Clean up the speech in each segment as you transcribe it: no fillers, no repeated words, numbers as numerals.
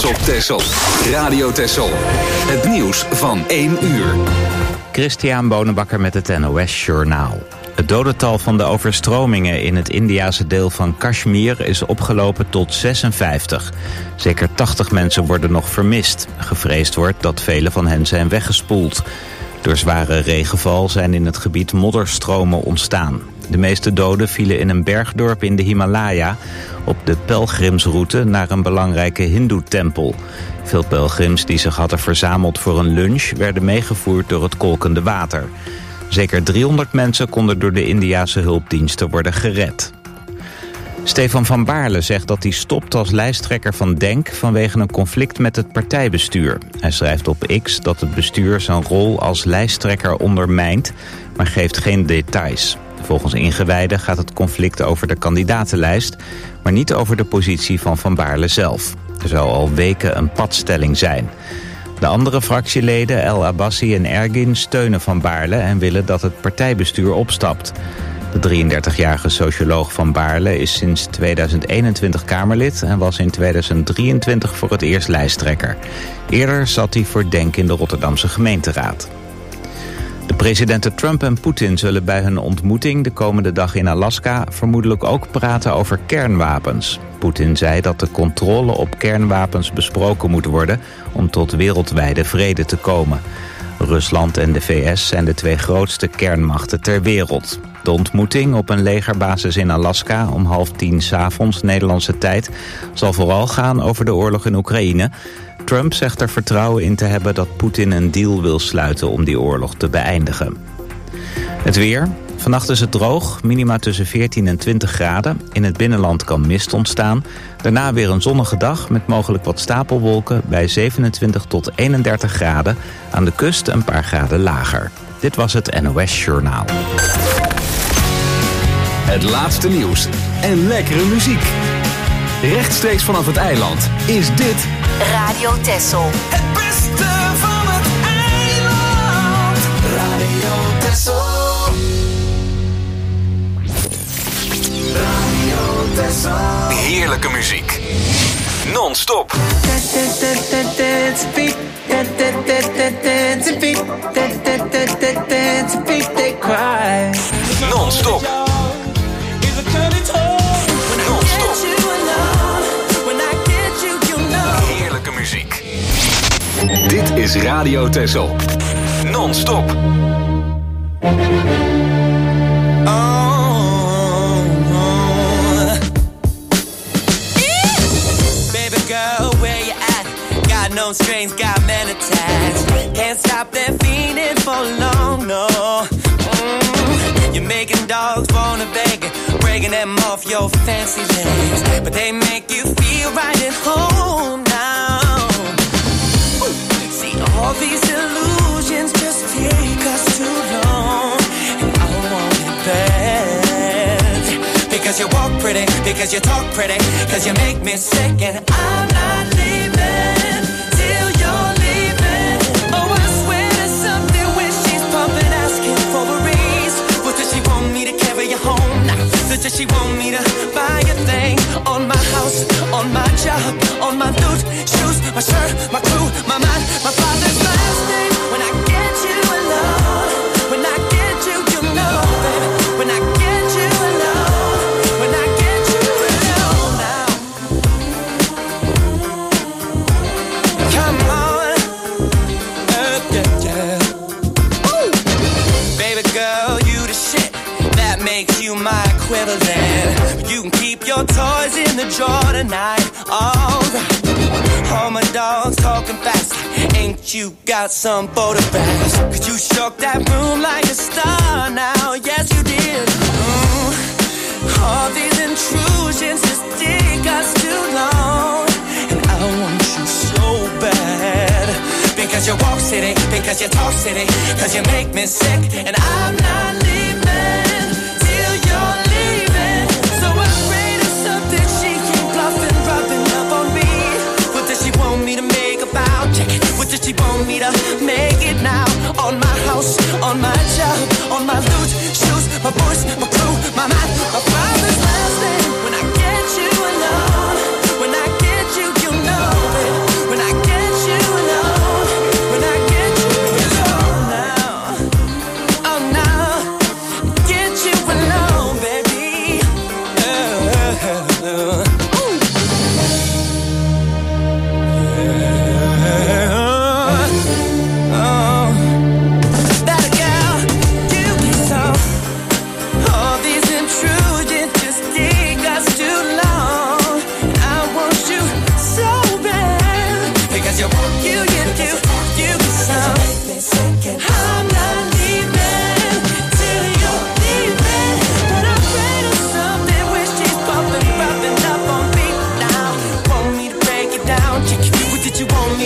op Texel. Radio Texel. Het nieuws van 1 uur. Christian Bonenbakker met het NOS Journaal. Het dodental van de overstromingen in het Indiase deel van Kashmir is opgelopen tot 56. Zeker 80 mensen worden nog vermist. Gevreesd wordt dat vele van hen zijn weggespoeld. Door zware regenval zijn in het gebied modderstromen ontstaan. De meeste doden vielen in een bergdorp in de Himalaya op de pelgrimsroute naar een belangrijke hindoe-tempel. Veel pelgrims die zich hadden verzameld voor een lunch werden meegevoerd door het kolkende water. Zeker 300 mensen konden door de Indiase hulpdiensten worden gered. Stefan van Baarle zegt dat hij stopt als lijsttrekker van DENK vanwege een conflict met het partijbestuur. Hij schrijft op X dat het bestuur zijn rol als lijsttrekker ondermijnt, maar geeft geen details. Volgens ingewijden gaat het conflict over de kandidatenlijst, maar niet over de positie van Van Baarle zelf. Er zou al weken een padstelling zijn. De andere fractieleden, El Abbasi en Ergin, steunen Van Baarle en willen dat het partijbestuur opstapt. De 33-jarige socioloog Van Baarle is sinds 2021 Kamerlid en was in 2023 voor het eerst lijsttrekker. Eerder zat hij voor DENK in de Rotterdamse gemeenteraad. De presidenten Trump en Poetin zullen bij hun ontmoeting de komende dag in Alaska vermoedelijk ook praten over kernwapens. Poetin zei dat de controle op kernwapens besproken moet worden om tot wereldwijde vrede te komen. Rusland en de VS zijn de 2 grootste kernmachten ter wereld. De ontmoeting op een legerbasis in Alaska om 9:30 s'avonds Nederlandse tijd zal vooral gaan over de oorlog in Oekraïne. Trump zegt er vertrouwen in te hebben dat Poetin een deal wil sluiten om die oorlog te beëindigen. Het weer. Vannacht is het droog, minima tussen 14 en 20 graden. In het binnenland kan mist ontstaan. Daarna weer een zonnige dag met mogelijk wat stapelwolken bij 27 tot 31 graden. Aan de kust een paar graden lager. Dit was het NOS Journaal. Het laatste nieuws en lekkere muziek. Rechtstreeks vanaf het eiland is dit Radio Texel. Het beste van het eiland. Radio Texel. Radio Texel. heerlijke muziek. Non-stop. Non-stop. Heerlijke muziek. Dit is Radio Texel. Non-stop. Baby girl, where you at? Got no strings, got men attached. Can't stop that feeling for long, no. You're making dogs wanna beg it, breaking them off your fancy legs, but they make you feel right at home now. See, all these illusions just take us too long, and I want it bad. Because you walk pretty, because you talk pretty, because you make me sick, and I'm not leaving till you're leaving. Oh, I swear there's something when she's pumping, asking for a raise. What does she want me to carry you home? Does she want me to buy a thing? On my house, on my job, on my loot, shoes, my shirt, my crew, my mind, my father's last name. When I get you alone, when I get you, you know, baby. When I get you alone, when I get you alone now. Come on, yeah. Ooh. Baby girl, you the shit. That makes you my equivalent. You can keep your toys in the drawer tonight. Alright. All my dogs talking fast. Ain't you got some photographs? Cause you shook that room like a star now. Yes, you did. All these intrusions just take us too long. And I want you so bad. Because you walk city, because you talk city, because you make me sick, and I'm not leaving till you're leaving. So afraid of something she keep bluffing, rubbing up on me. What does she want me to make about? What does she want me to make it now? On my house, on my job, on my loot, shoes, my voice, my crew, my mind, my father's last name. When I get you alone, when I get you, you know it.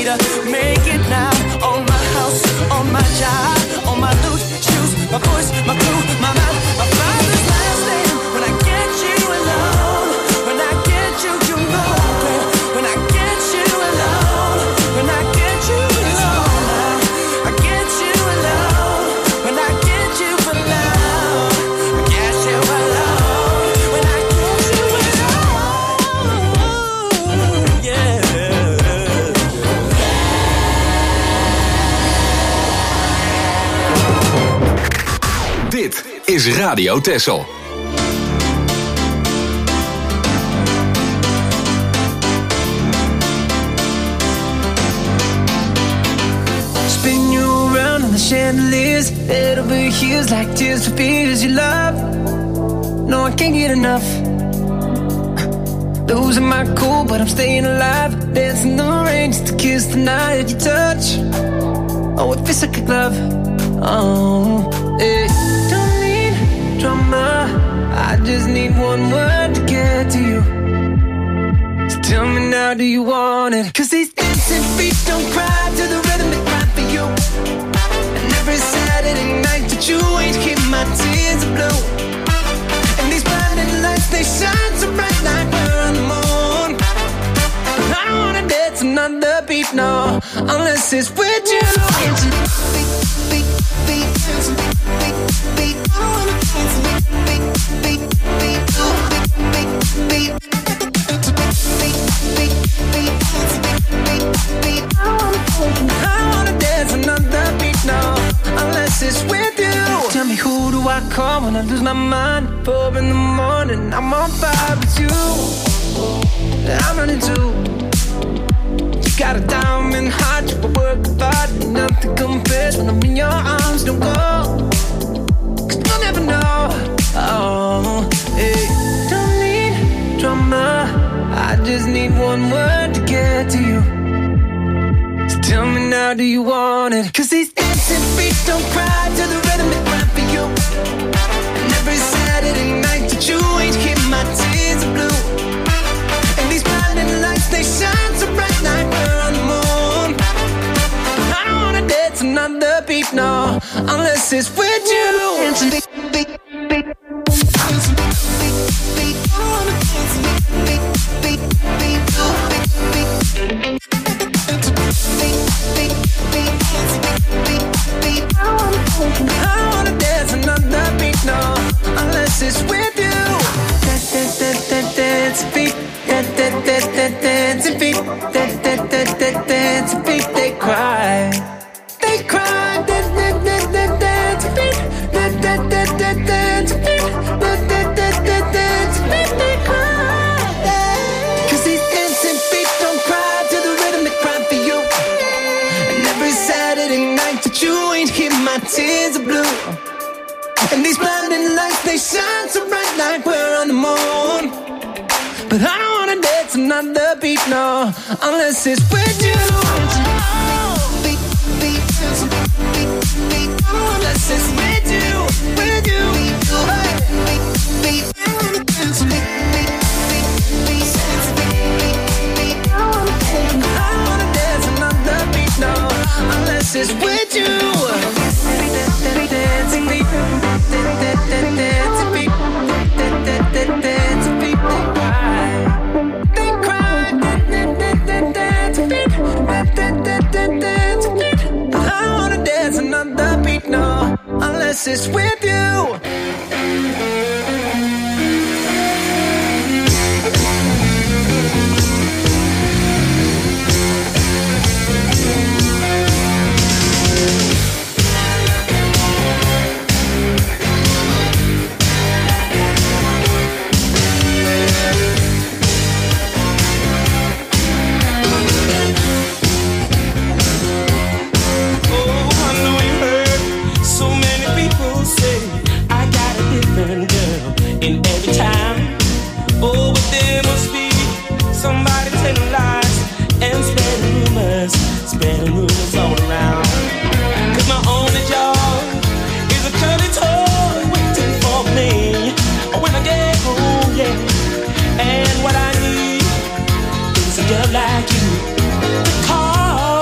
me to make it now. On my house, on my job, on my loot, shoes, my voice, my crew, my mouth, my father's last name. When I get you alone, when I get you, you know it. When I get you alone, when I get you alone, I get you alone. When I get you alone, I get you alone. When I get you alone, yeah. Dit is Radio Texel. Spin you around on the chandeliers, head over heels like tears for fears you love. No, I can't get enough. Losing my cool, but I'm staying alive. Dancing the rain just to kiss the night you touch. Oh, it feels like a glove. Oh, hey. Don't need drama, I just need one word to get to you. So tell me now, do you want it? 'Cause these dancing feet don't cry to the rhythm they cry for you. And every Saturday night that you ain't keep my tears are blue. And these blinding lights, they shine so bright like we're on the moon. I don't wanna dance another beat, no, unless it's with you. I wanna dance another beat, no, unless it's with you. Tell me, who do I call when I lose my mind? 4 in the morning, I'm on fire with you. I'm running too. You got a diamond heart, you work hard, nothing compares when I'm in your arms. Don't go, 'cause you'll never know. Oh, hey. Don't need drama, I just need one word to get to you. So tell me now, do you want it? 'Cause these dancing feet don't cry to the rhythm they cry for you. And every Saturday night that you ain't keep my tears are blue. And these blinding lights, they shine so bright like we're on the moon. I don't wanna dance another beat, no, unless it's with you. I wanna dance another beat, no, unless it's with you. Dance beat, dance beat, dance beat. They cry, they cry. Dance beat, dance beat, dance beat. They cry. 'Cause these dancing feet don't cry to the rhythm they cry for you. And every Saturday night that you ain't hear my tears are blue. And these blinding lights, they shine so bright like we're on the moon. But I don't wanna dance another beat, no, unless it's with you. Unless it's with you, with you. I don't wanna dance another beat, no, unless it's with you. Dancing beat, dancing beat, dancing beat, they cry, dancing beat, dancing beat. I don't wanna dance another beat, no, unless it's with you. like you to call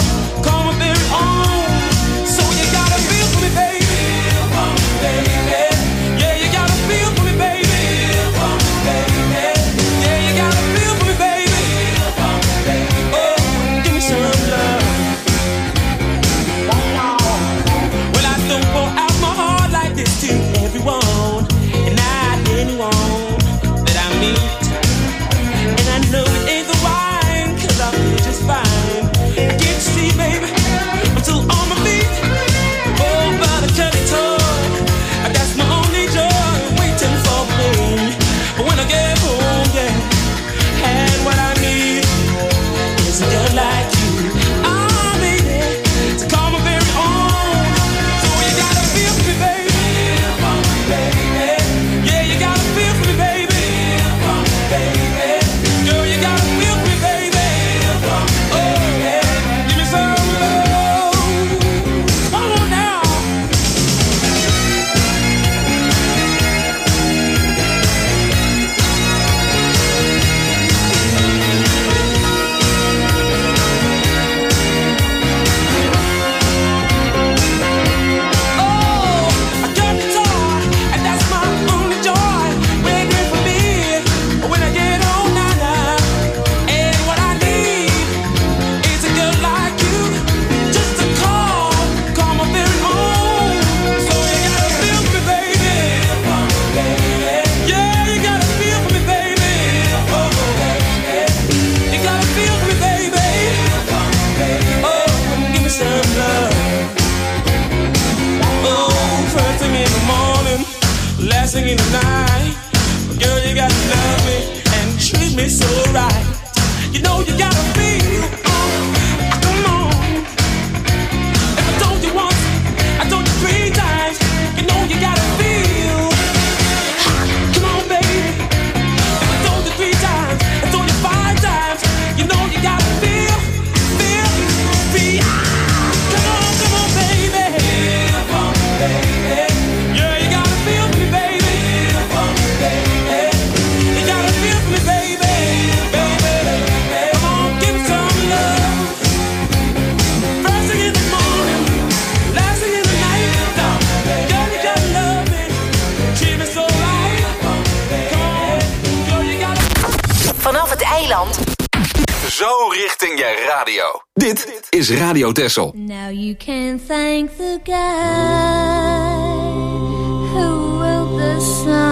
Friesland. Zo richting je radio. Dit is Radio Texel. Now you can thank the guy who wrote the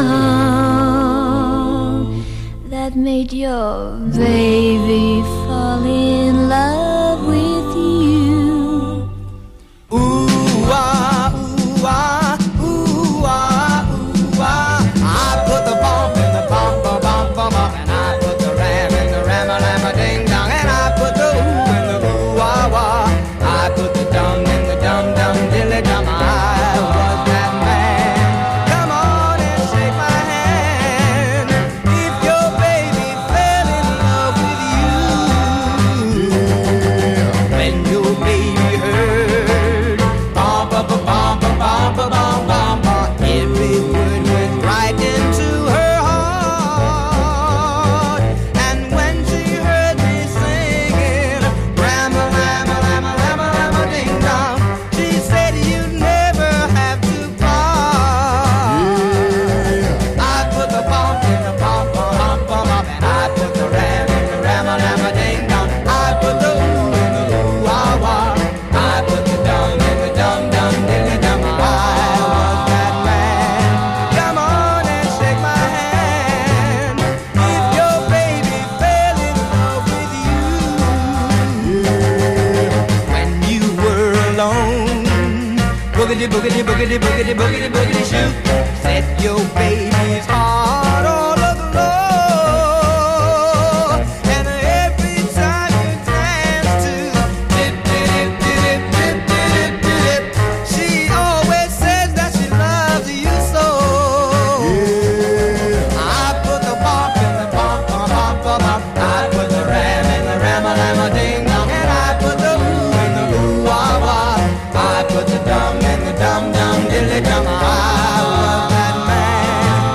song that made your baby fall in love with you. Ooh, ah, ooh, ah, ooh, ah, ooh, ah. I put the bomb in the bomb, bomb, bomb, bomb, bomb, and I put the ram in the ram, a lam, a ding dong, and I put the ooh in the ooh, wah, wah. I put the dum in the dum, dum, dilly dum. I was that man. Come on and shake my hand. If your baby fell in love with you, when your baby heard bum, bum, bum, bum, bum, bum, bum, bum, bum, every word went right into her heart. And when she heard me singing, Rama, Rama, Rama, Rama, Rama, ding dong, she said you'd never have to part. I put the bump in the bump, bump, bump, bump, and I put the ram in the Rama, Rama, ding dong. I put the ooh in the ooh, wah, wah. I put the dum in the dum, dum, dilly dum. I was that man. Come on and shake my hand. If your baby fell in love with you, when you were alone, boogity, boogity, boogity, boogity, boogity, boogity, shoot. Set your baby's heart all aglow. And every time you dance to dip, dip, dip, dip, dip, dip, she always says that she loves you so. I put the bump in the bump, bump, bump, bump, bump. I put the ram in the ram, a lam, a ding dong, and I put the ooh in the ooh, wah, wah. I put the dum in the dum, dum, dilly dum. I was that man.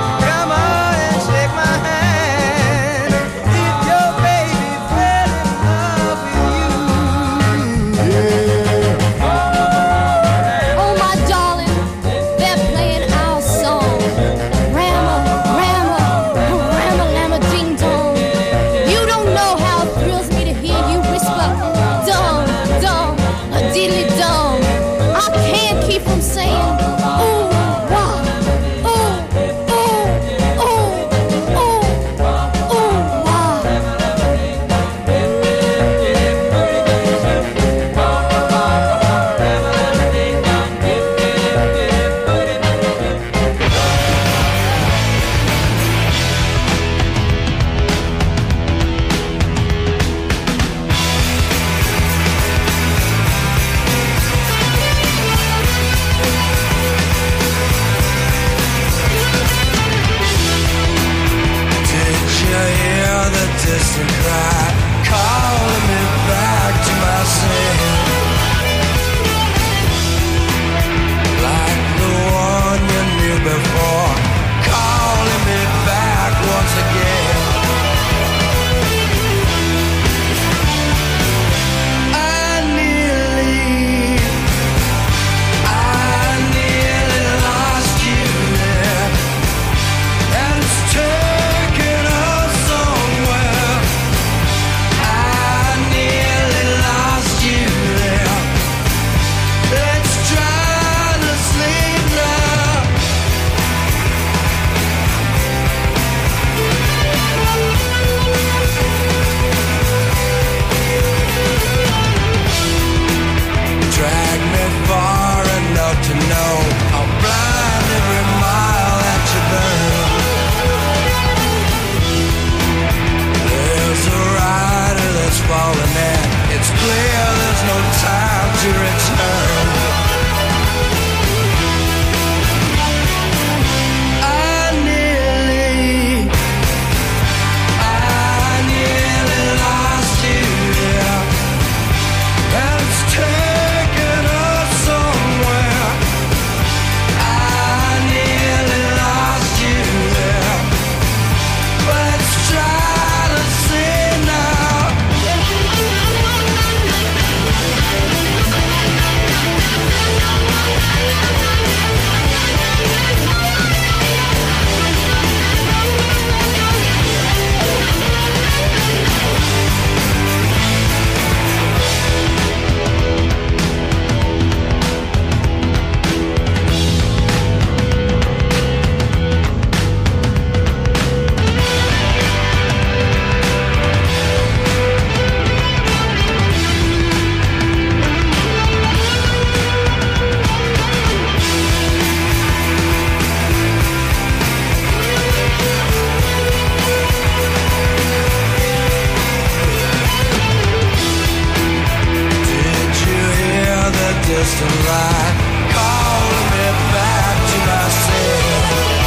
lie, calling me back to myself,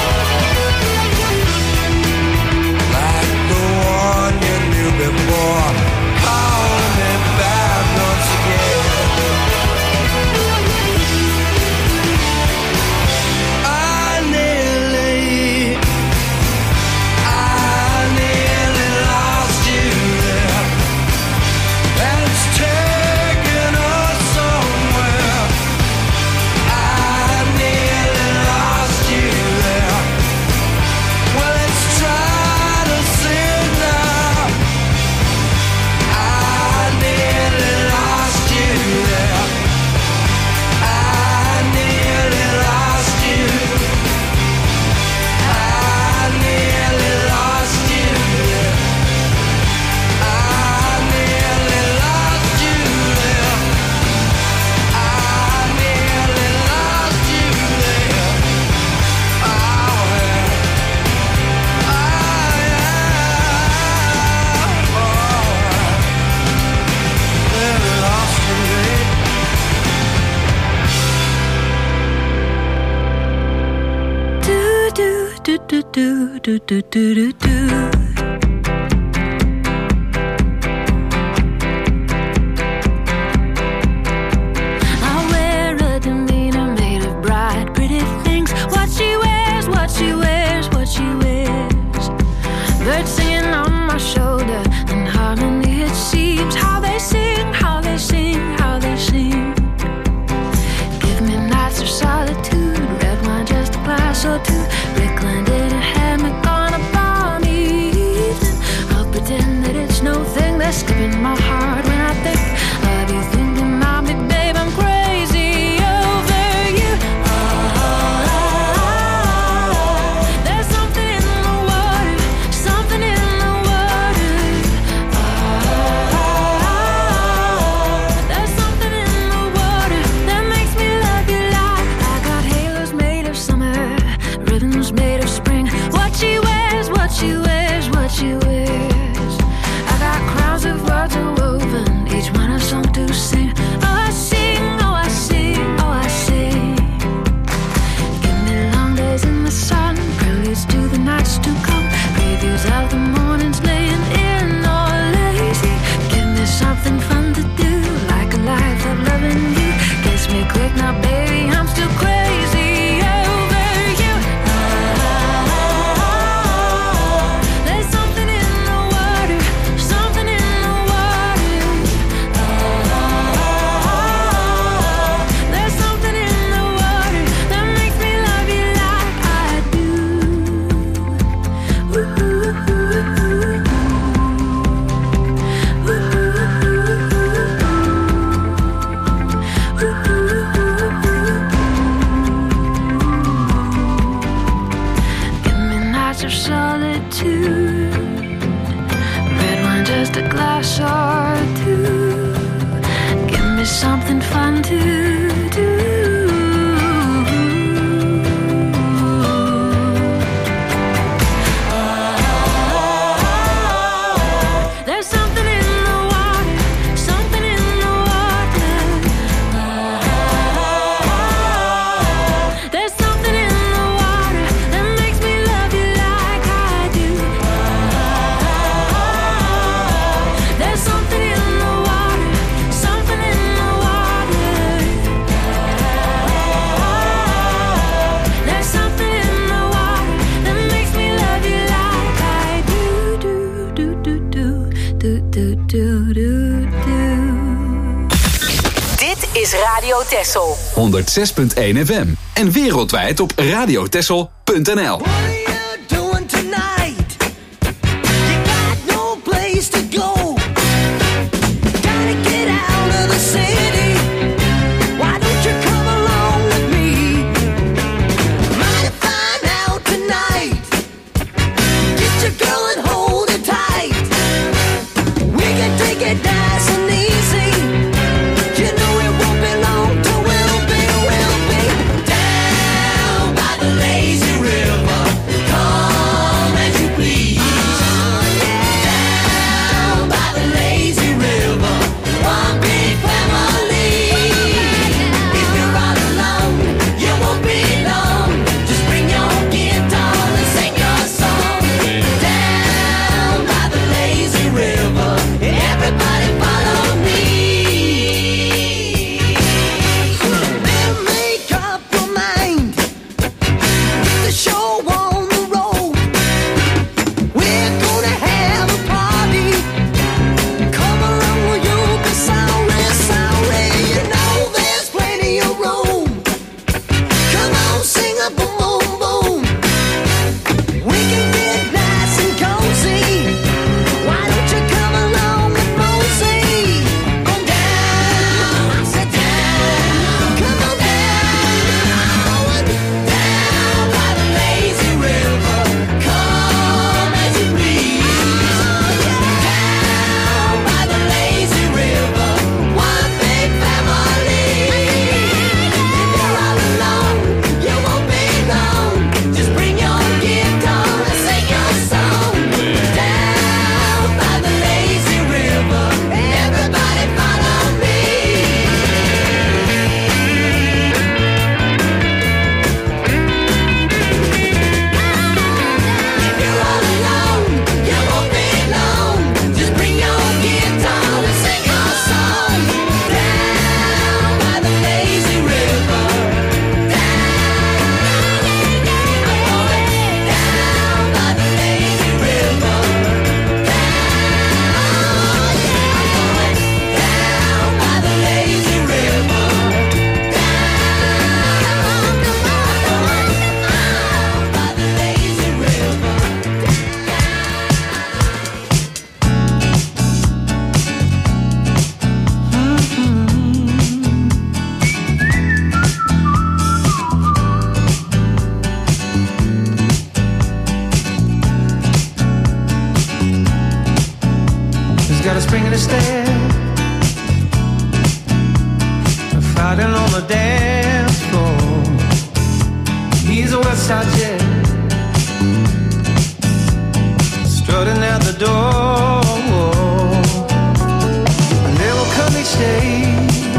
like the one you knew before, calling me back once again. I nearly lost you there. It's taken us somewhere. I nearly lost you there. Well, let's try to sing now. I nearly lost you there. I nearly lost you. I nearly lost you there. I nearly lost you there. I nearly lost you there. Oh, yeah. Nearly lost you there. Do do do do do do do do. I wear a demeanor made of bright, pretty things. What she wears, what she wears, what she wears. Birds singing on my shoulder, in harmony it seems. How they sing, how they sing, how they sing. Give me nights of solitude, red wine, just a glass or two. Rickland in a hammock on a balmy evening. I'll pretend that it's no thing. They're skipping my heart when I think of you thinking about me, babe. I'm crazy over you. There's something in the water, something in the water. There's something in the water that makes me love you like I got halos made of summer, ribbons made of spring. What she wears, what she wears, what she wears. I got crowns of words woven, each one a song to sing. Oh, I sing, oh, I sing, oh, I sing. Give me long days in the sun, preludes to the nights to come, previews of the mornings laying in or lazy. Give me something fun to do, like a life of loving you. Kiss me quick now, baby, I'm still crazy over you. There's something in the water, something in the water. There's something in the water that makes me love you like I do. Give me nights of solitude, red wine, just a glass or two. Give me something fun to do. There's something in the water, something in the water. There's something in the water that makes me love you like I do. There's something in the water, something in the water. There's something in the water that makes me love you like I do. Do do do do do do do do do. Dit is Radio Texel. 106.1 FM. En wereldwijd op radiotexel.nl. What are you doing tonight? You got no place to go. Gotta get out of the city. Why don't you come along with me? Might find out tonight. Get your girl and hold her tight. We can take it nice and easy. You know it won't be long till we'll be down by the lazy river. the dance floor. He's a West Side jet, strutting at the door. And they will come each day,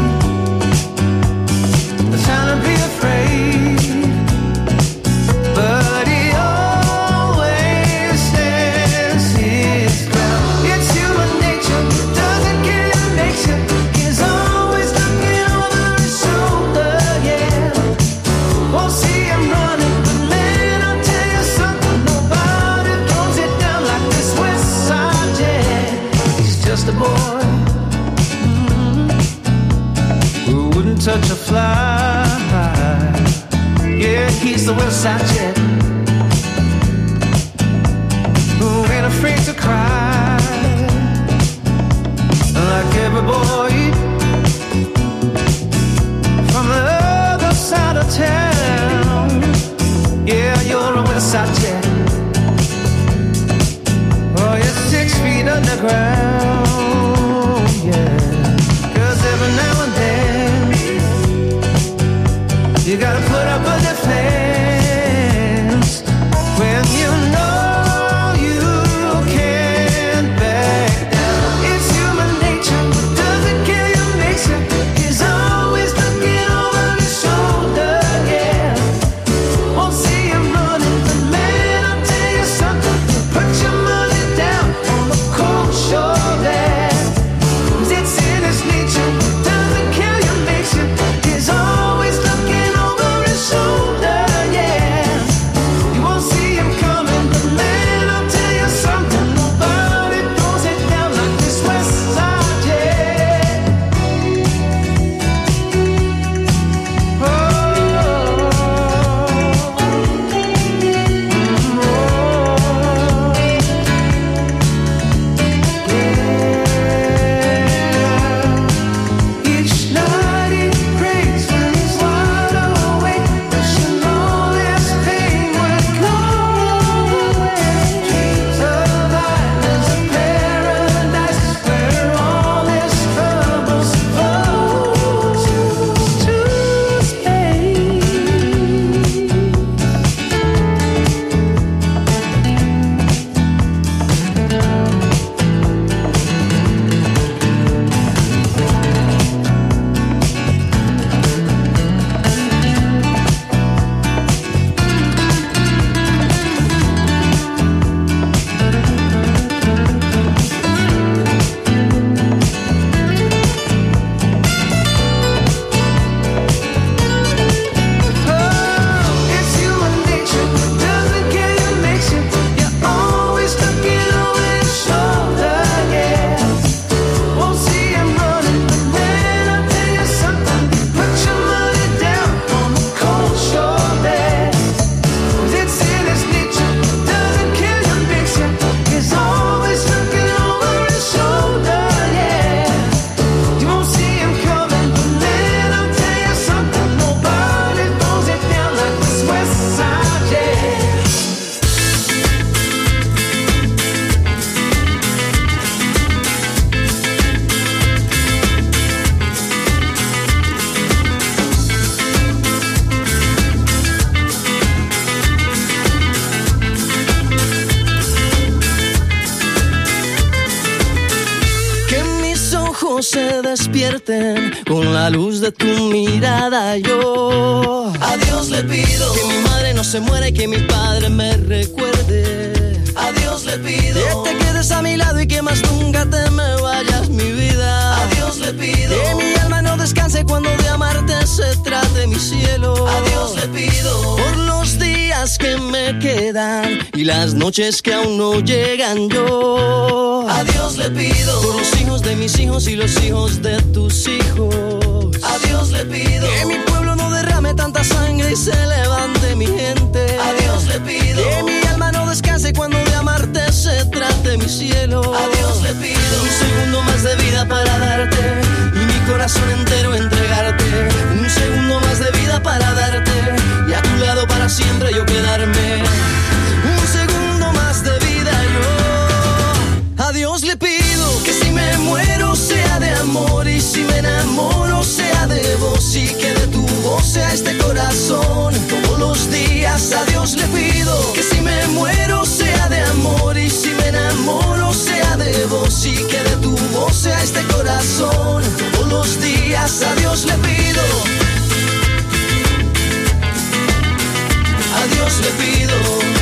the time to be afraid, but he always stands his ground. It's human nature, doesn't care what makes you. He's always looking over his shoulder, yeah. Won't see him running, but man, I'll tell you something, nobody throws it down like this West Side jet. He's just a boy who wouldn't touch a fly. Yeah, he's the West Side jet who ain't afraid to cry, like every boy from the other side of town. Yeah, you're a West Side jet. Oh, you're 6 feet underground. Yeah, 'cause every now and then you gotta put up a defense when you know you can't back down. It's human nature, what doesn't kill you makes you. He's always looking over his shoulder, yeah. Won't see him running, but man, I'll tell you something, put your money down on the cold shoulder. 'Cause it's in his nature, what doesn't kill you makes you. He's always looking over his shoulder, yeah. You won't see him coming, but man, I'll tell you something, nobody throws it down like this West Side jet. Oh, yeah. Each night he prays when he's wide awake, wishing all his pain would go away. Dreams of islands of paradise where all his troubles flow to space. It's human nature, what doesn't kill you makes you. You're always looking over his shoulder, yeah. Won't see him running, but man, I'll tell you something, put your money down on the cold shoulder. 'Cause it's in his nature, what doesn't kill you makes you. He's always looking over his shoulder, yeah. You won't see him coming, but man, I'll tell you something, nobody throws it down like this West Side jet. Que mis ojos se despierten con la luz de tu mirada. Yo a Dios le pido que mi madre no se muera y que mi padre me recuerde. A Dios le pido que te quedes a mi lado y que más nunca te me vayas, mi vida. A Dios le pido que mi alma no descanse cuando de amarte se trate, mi cielo. A Dios le pido por los días que me quedan y las noches que aún no llegan. Yo a Dios le pido por los hijos de mis hijos y los hijos de tus hijos. A Dios le pido que mi pueblo no derrame tanta sangre y se levante mi gente. A Dios le pido que mi alma no descanse cuando de amarte se trate, mi cielo. A Dios le pido un segundo más de vida para darte y mi corazón entero entregarte. Un segundo más de vida para darte y a tu lado para siempre yo quedarme. Un segundo más de vida yo. A Dios le pido que si me muero sea de amor y si me enamoro sea de vos y que de tu corazón. Todos los días a Dios le pido que si me muero sea de amor y si me enamoro sea de vos y que de tu voz sea este corazón. Todos los días a Dios le pido. A Dios le pido.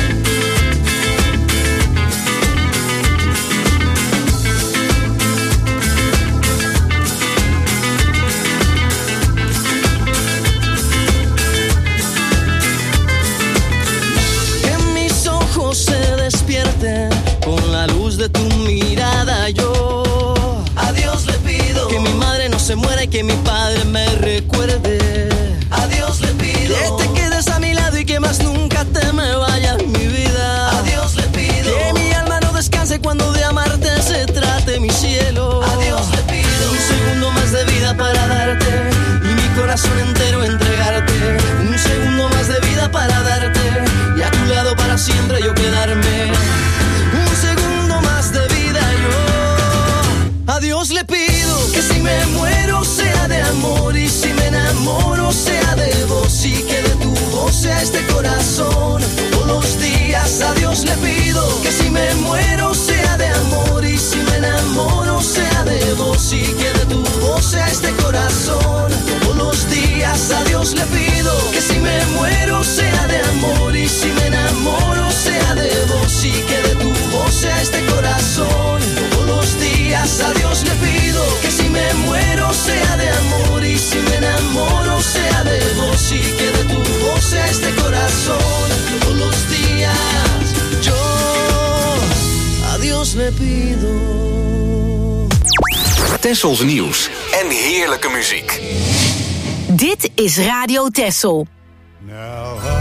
Con la luz de tu mirada yo a Dios le pido que mi madre no se muera y que mi padre me recuerde. A Dios le pido que te quedes a mi lado y que más nunca te me vayas mi vida. A Dios le pido que mi alma no descanse cuando de amarte se trate mi cielo. A Dios le pido un segundo más de vida para darte y mi corazón entero entregarte. Un segundo más de vida para darte y a tu lado para siempre yo quedarme. Un segundo más de vida yo a Dios le pido que si me muero sea de amor y si me enamoro sea de vos y que de tu voz sea este corazón. Todos los días a Dios le pido que si me muero sea de amor y si me enamoro sea de vos y que de tu voz sea este corazón. Todos los días a Dios le pido que si me muero sea de amor y si me enamoro sea de vos y que de tu voz sea este corazón. Todos los días a Dios le pido que si me muero sea de amor y si me enamoro sea de vos y que de tu voz sea este corazón. Todos los días yo a Dios le pido. Tessels nieuws en heerlijke muziek. Dit is Radio Tessel. Now I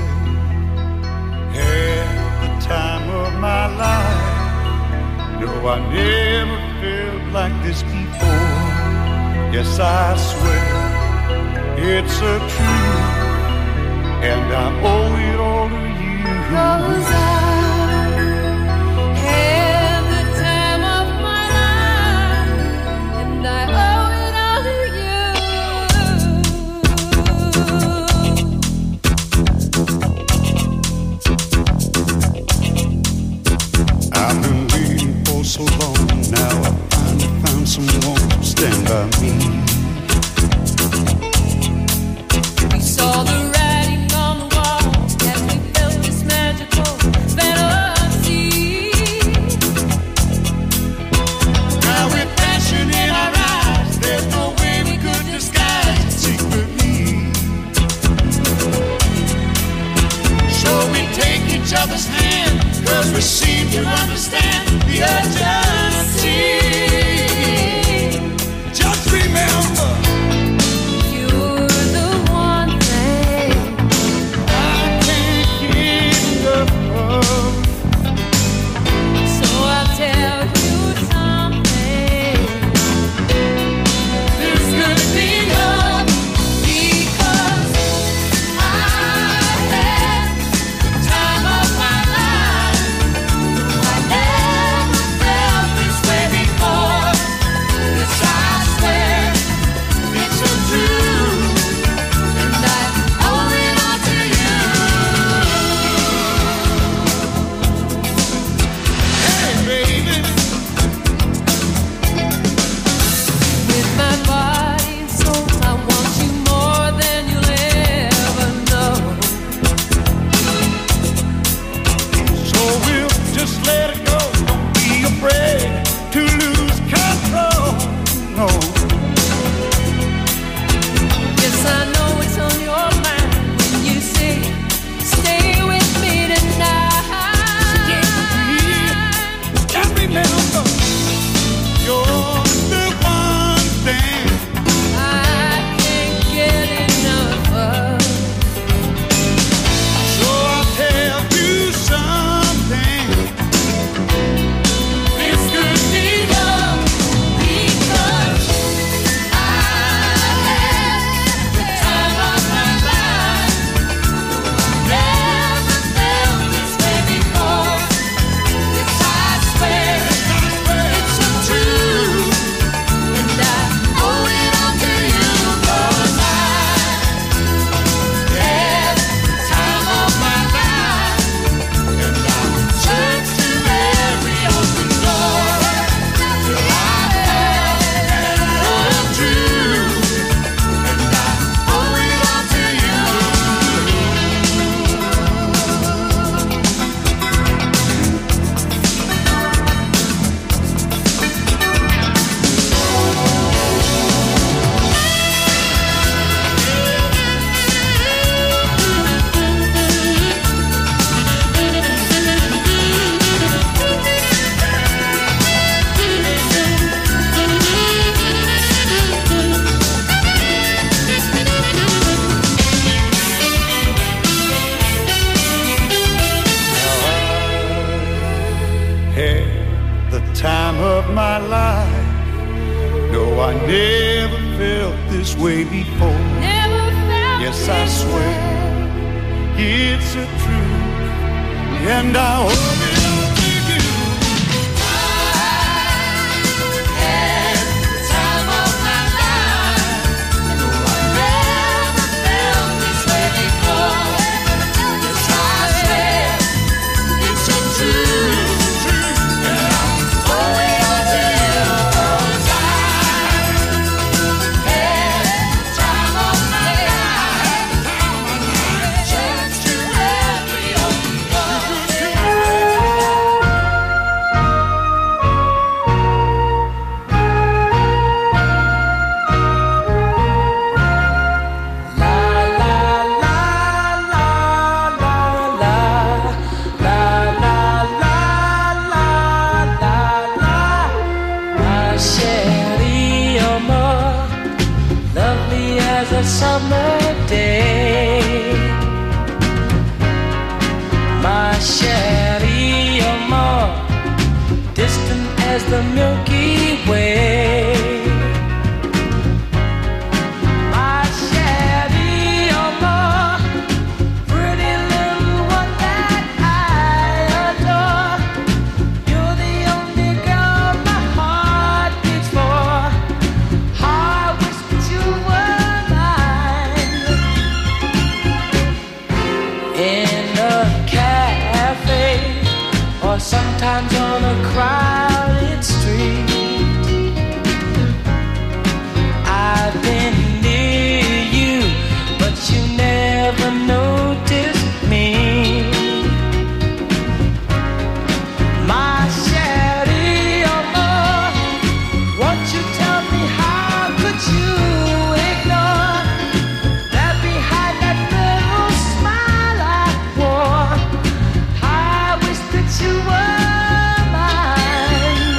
had the time of my life. No, I never felt like this before. Yes, I swear it's a truth, and I owe it all to you. 'Cause I had the time of my life, and I owe it all to you. I've been waiting for so long. Now I finally found someone to stand by me. We saw the writing on the wall as we felt this magical fantasy. Now with passion in our eyes, there's no way we could disguise it secretly. So we take each other's hand, 'cause we seem to understand the urgency. Just remember never felt this way before. Never felt Yes, I this swear way. it's a truth, and I hope it don't take you. I had the time of my life. I never felt this way before. Yes, I swear it's a truth, and I'm only until had the time of my life. Chance to every My Sherry, you're more lovely as a summer day. My Sherry, you're more distant as the Milky Way. My Sherry, you're more pretty little one that I adore. You're the only girl my heart beats for. I wish that you were mine. In a cafe, or sometimes on a crowded street, I've been near you, but you never noticed me. My Sherry, oh Lord, won't you tell me how could you ignore that behind that little smile I wore? I wish that you were mine.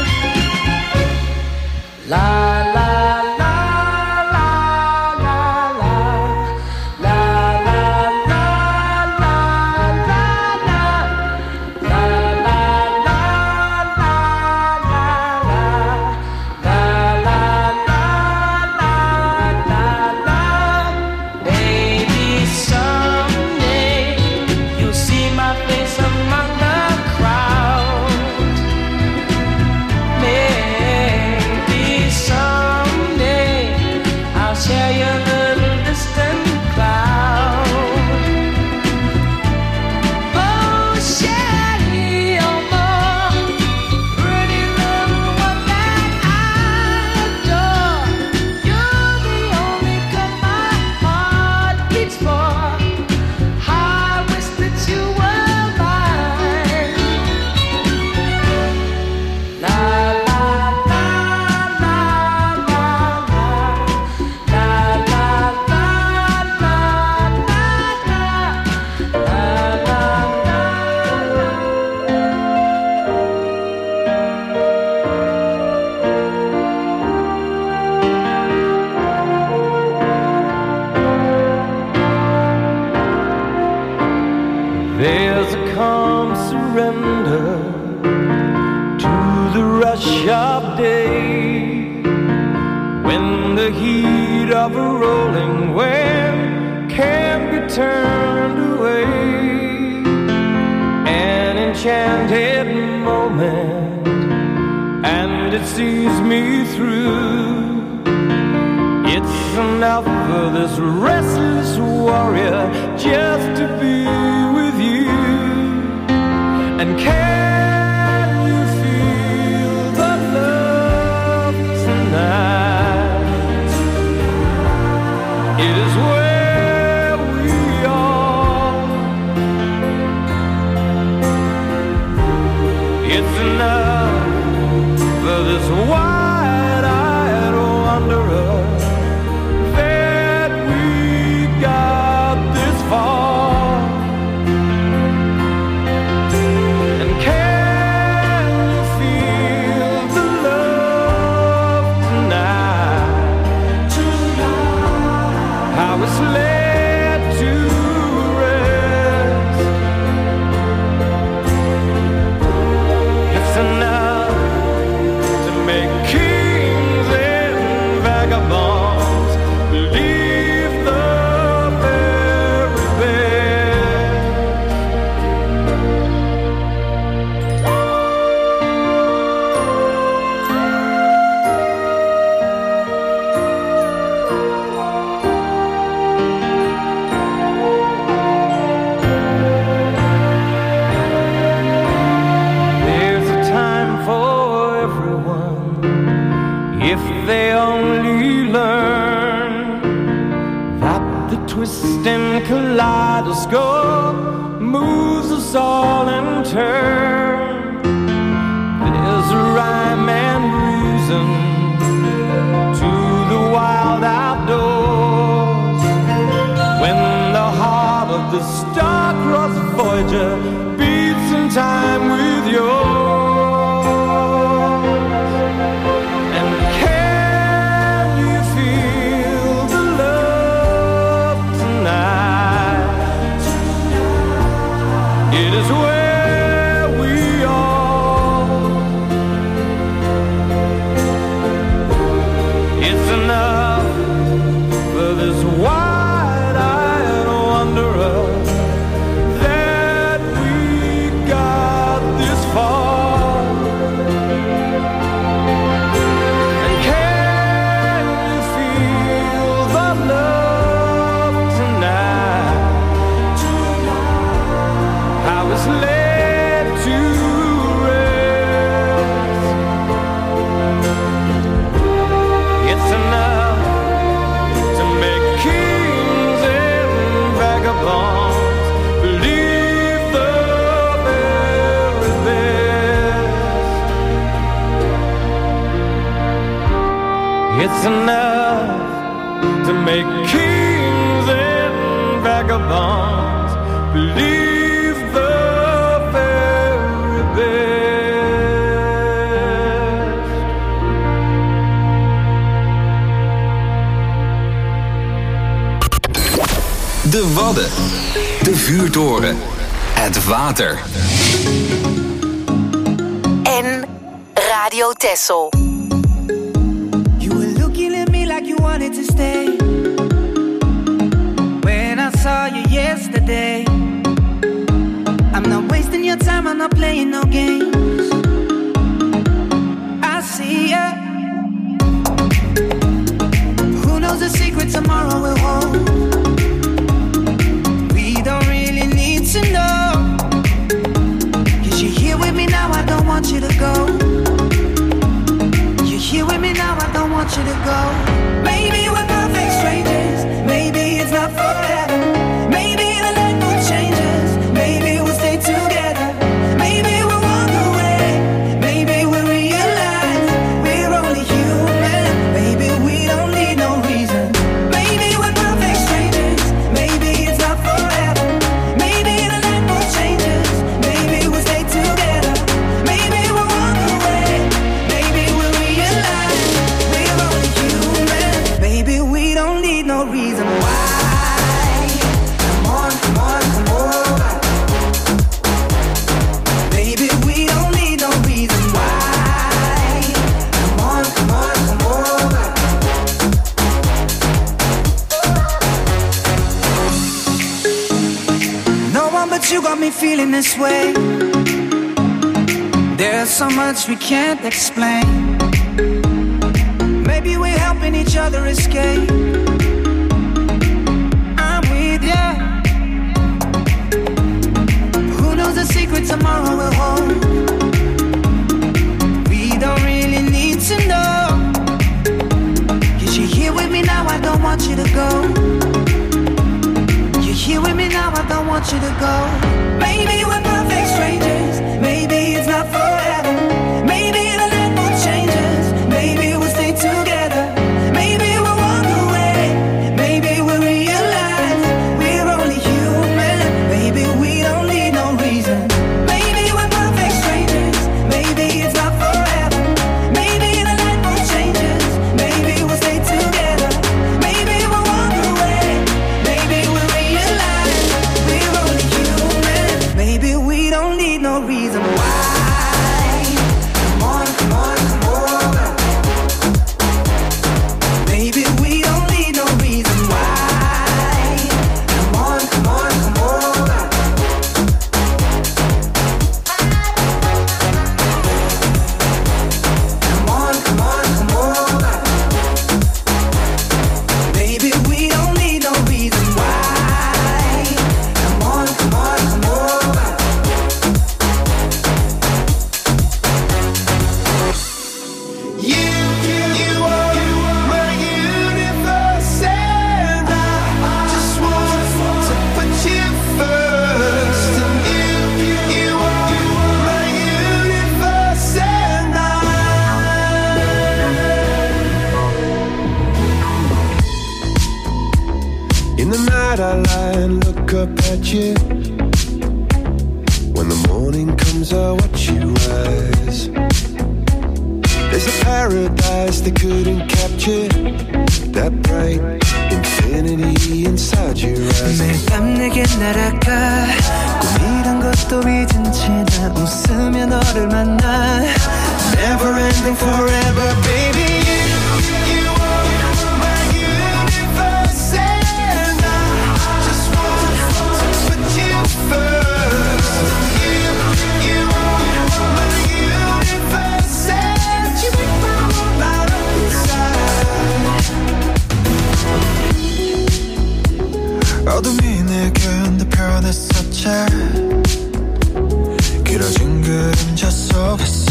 La la la la la la la la la la la la. Baby, someday you'll see my face among the crowd. Maybe someday I'll share your little distant cloud. Oh, Sherry, oh, more pretty little one that I adore. You're the only girl my heart beats for. I wish that you were mine. La la la la la la There's a calm surrender to the rush of day, when the heat of a rolling wave can be turned away. An enchanted moment, and it sees me through. It's enough for this restless warrior just to be with you. And can you feel the love tonight? It is where we are. It's enough for this wide-eyed wanderer that we got this far. And can twisting kaleidoscope moves us all in turn. There's a rhyme and reason to the wild outdoors. When the heart of the star-crossed Voyager beats in time with yours. It's enough to make kings and vagabonds believe the very best. De Wadden, de vuurtoren, het water. En Radio Texel. Like you wanted to stay when I saw you yesterday. I'm not wasting your time, I'm not playing no games. I see ya. Who knows the secret tomorrow will hold? We don't really need to know. 'Cause you're here with me now, I don't want you to go. You're here with me now, I don't want you to go. Maybe we're perfect strangers. Maybe it's not forever. Maybe the light will change us. Maybe we'll stay together. Maybe we'll walk away. Maybe we'll realize we're only human. Maybe we don't need no reason. Maybe we're perfect strangers. Maybe it's not forever. Maybe the light will change us. Maybe we'll stay together. Maybe we'll walk away. Maybe we'll realize we're only human. Baby, we don't need no reason why. Come on, come on, come over. Baby, we don't need no reason why. Come on, come on, come over. No one but you got me feeling this way. There's so much we can't explain. Maybe we're helping each other escape. I'm with ya. Who knows the secret tomorrow will hold? We don't really need to know. 'Cause you're here with me now, I don't want you to go. You're here with me now, I don't want you to go. Maybe we're perfect strangers. Maybe it's not forever. Maybe the light will change us. Maybe we'll stay together. Maybe we'll walk away. Maybe we'll realize we're only human. Maybe we don't need no reason. Maybe we're perfect strangers. Maybe it's not forever. Maybe the light will change us. Maybe we'll stay together. Maybe we'll walk away. Maybe we'll realize we're only human. Maybe we don't need no reason why. Come on, come on, come over. Baby, we don't need no reason why. Come on, come on, come over. Come on, come on, come over. Baby, we don't need no reason why. Come on, come on, come over. You are my universe. night I lie and look up at you. When the morning comes I watch you rise. There's a paradise they couldn't capture. That bright infinity inside your eyes. 매일 밤 내게 날아가 꿈이란 것도 잊은 채 나 웃으며 너를 만나. Never ending forever baby. You are my universe and I just want to put you first. You are my universe and you make my world light up inside. 어둠이 내게 변했었지. 길어진 그림자 속에서.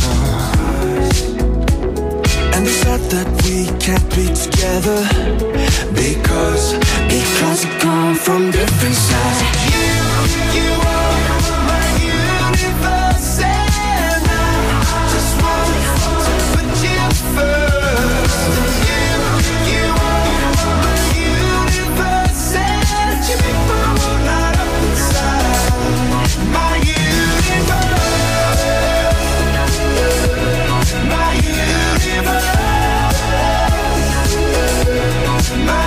And they said that we can't be together because we come from different sides. You are my universe and I just want to put you first. You are my universe and you make my world light up inside. My universe, my universe. My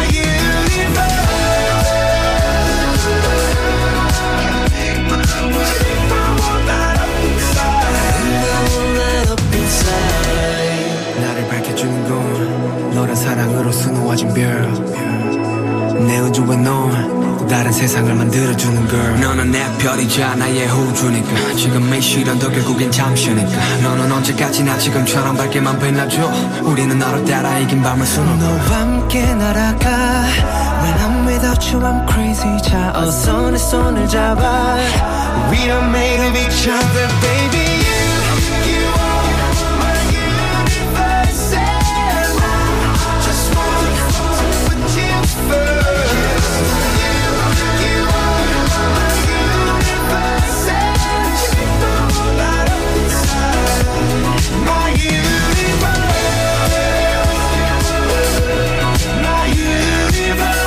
나를 밝혀주는 건 너란 사랑으로 수놓아진 별. 내 우주에 넌 또 다른 세상을 만들어주는 girl. 너는 내 별이자 나의 호주니까 지금의 시련도 결국엔 잠시니까. 너는 언제까지나 지금처럼 밝게만 빛나줘. 우리는 너를 따라 이긴 밤을 수놓고 너와 함께 날아가. When I'm without you I'm crazy. 자 어서 내 손을 잡아. We are made of each other baby. You are my universe and I just want to put you first. You are my universe and you make the whole light up inside. My universe, my universe.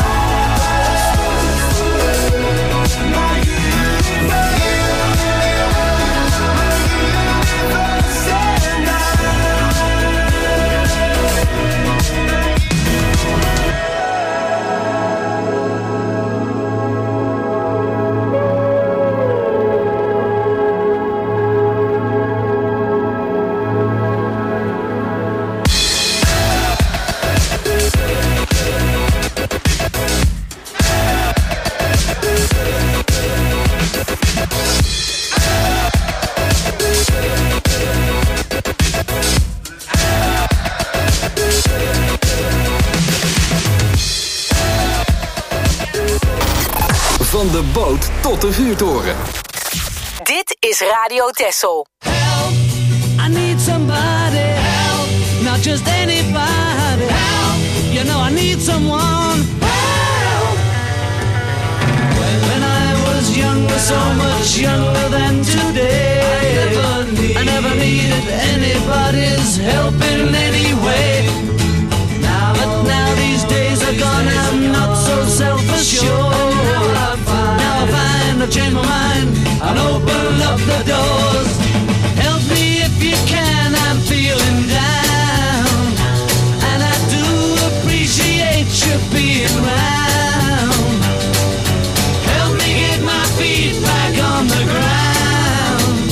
Van de boot tot de vuurtoren. Dit is Radio Texel. Help, I need somebody. Help, not just anybody. Help, you know I need someone. Help. When I was younger, so much younger than today, I never needed anybody's help in any way. But now these days are gone, I'm not so self-assured. Now I find I've changed my mind, I'll open up the doors. Help me if you can, I'm feeling down, and I do appreciate you being round. Help me get my feet back on the ground.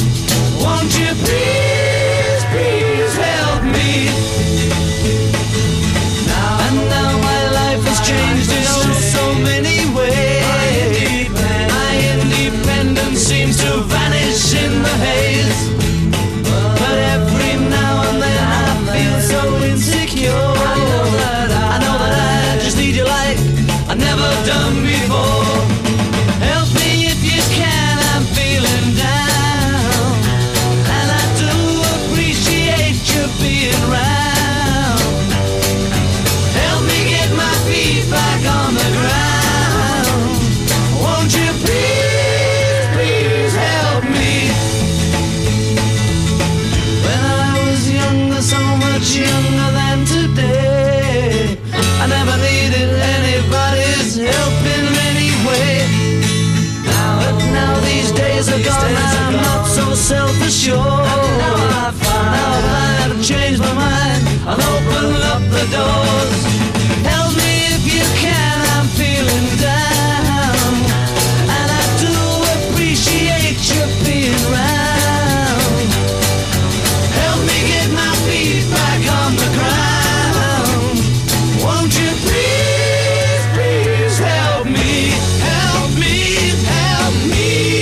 for sure. And now I find I've changed my mind. I'll open up the doors. Help me if you can, I'm feeling down. And I do appreciate you being round. Help me get my feet back on the ground. Won't you please, please help me, help me, help me.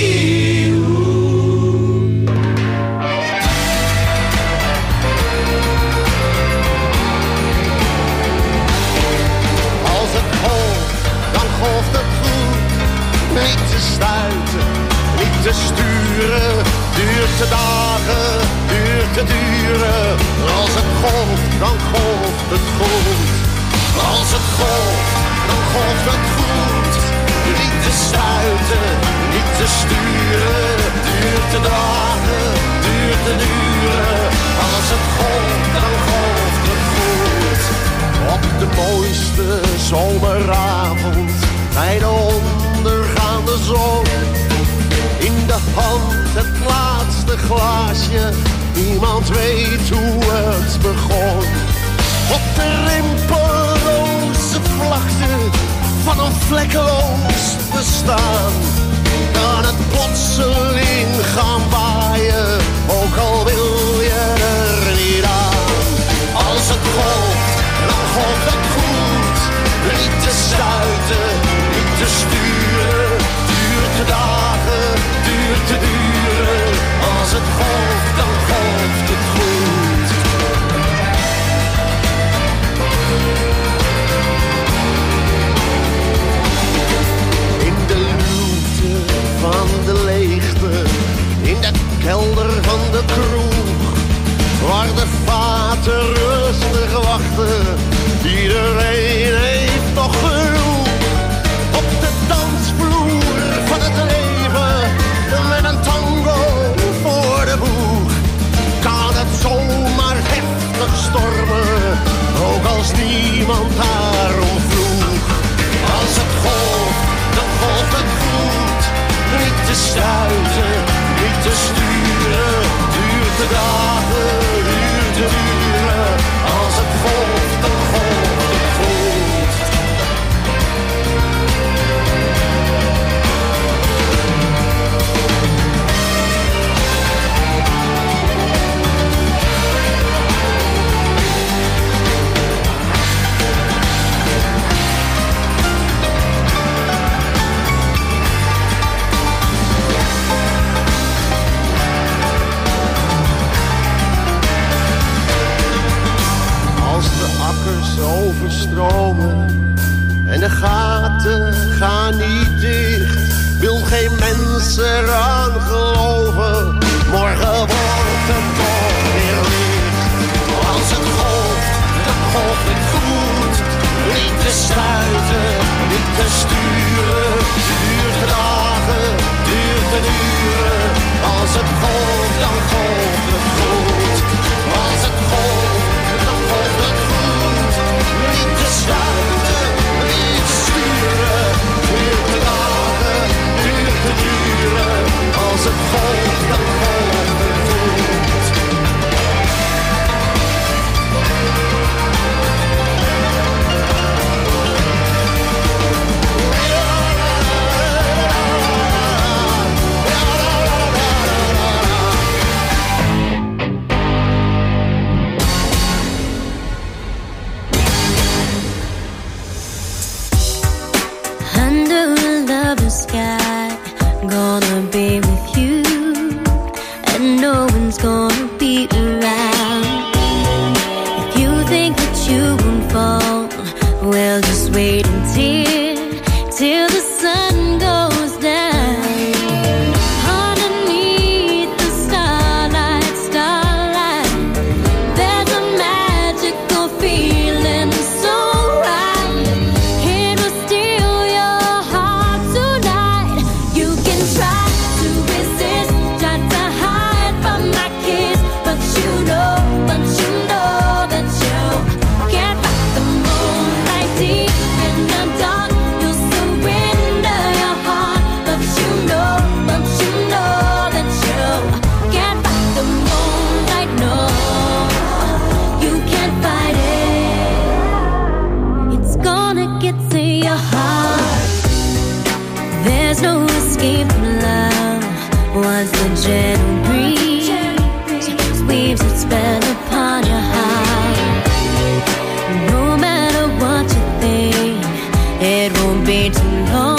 Als het golft, dan golft het goed. Niet te stuiten, niet te sturen. Duurt te dagen, duurt te duren. Als het golft, dan golft het goed. Als het golft, dan golft het goed. Niet te stuiten, niet te sturen. Duurt te dagen, duurt te duren. Als het golft, dan golft het goed. Op de mooiste zomeravond, bij de ondergaande zon. In de hand het laatste glaasje, niemand weet hoe het begon. Op de rimpelroze vlakte van een vlekkeloos bestaan, kan het plotseling gaan waaien, ook al wil je er niet aan. Als het golft, dan golft het goed. Niet te stuiten, niet te sturen. Duurt te dagen, duurt te duren. Als het golft, dan golft het goed. In de luwte van de leegte, in de kelder van de kroeg, waar de vaten rustig wachten, iedereen heeft nog genoeg. Op de dansvloer van het leven, met een tango voor de boeg, kan het zomaar heftig stormen, ook als niemand daarom vroeg. Als het golft, dan golft het goed. Niet te stuiten, niet te sturen. Duurt de dagen, duurt te duren. Als het golft, dan golft het goed. Als de akkers overstromen en de gaten gaan niet dicht, wil geen mens eraan geloven, morgen wordt het toch weer licht. Als het golft, dan golft het goed. Niet te stuiten, niet te sturen. Duurt te dagen, duurt te duren. Als het golft, dan golft het goed. Als het golft, dan golft het goed. Niet te stuiten, niet te sturen. Duurt te dagen, duurt te duren. Als het golft, dan golft het goed. Under a lover's sky, gonna be with you, and no one's gonna be around. If you think that you won't fall, well, just wait till the sun goes down. Underneath the starlight, there's a magical feeling so right. It will steal your heart tonight. You can try to resist, try to hide from my kiss, but you know that you can't fight the moonlight deep in the dark. it gets in your heart. There's no escape from love. Once the gentle breeze weaves its spell upon your heart. No matter what you think, it won't be too long.